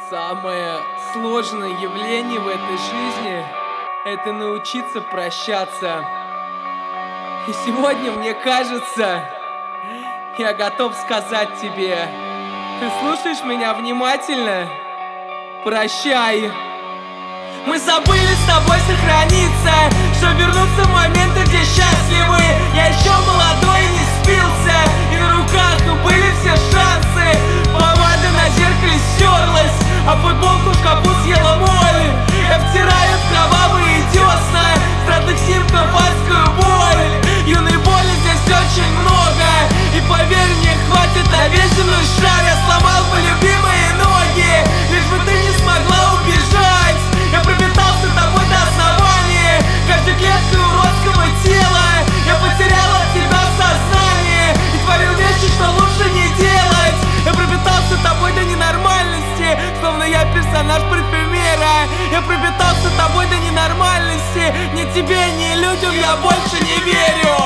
Самое сложное явление в этой жизни — это научиться прощаться. И сегодня, мне кажется, я готов сказать тебе: ты слушаешь меня внимательно? Прощай. Мы забыли с тобой сохраниться, что вернуться в моменты, где счастливы. Я еще молодой, не спился, и на руках были все шансы. Помада на зеркале стерлась, а футболку в шкафу съела моль. Я втираю в кровавые десна странных снимков адскую боль. Юной боли здесь очень много, и поверь мне, хватит на весь земной шар. Я сломал бы любимые ноги, лишь бы ты не смогла убежать. Я пропитался тобой до основания, каждой клеткой уродского тела. Я потерял от тебя сознание и творил вещи, что лучше не делать. Я пропитался тобой до ненормальности, словно я персонаж парфюмера. Я пропитался тобой до ненормальности, ни тебе, ни людям я больше не верю.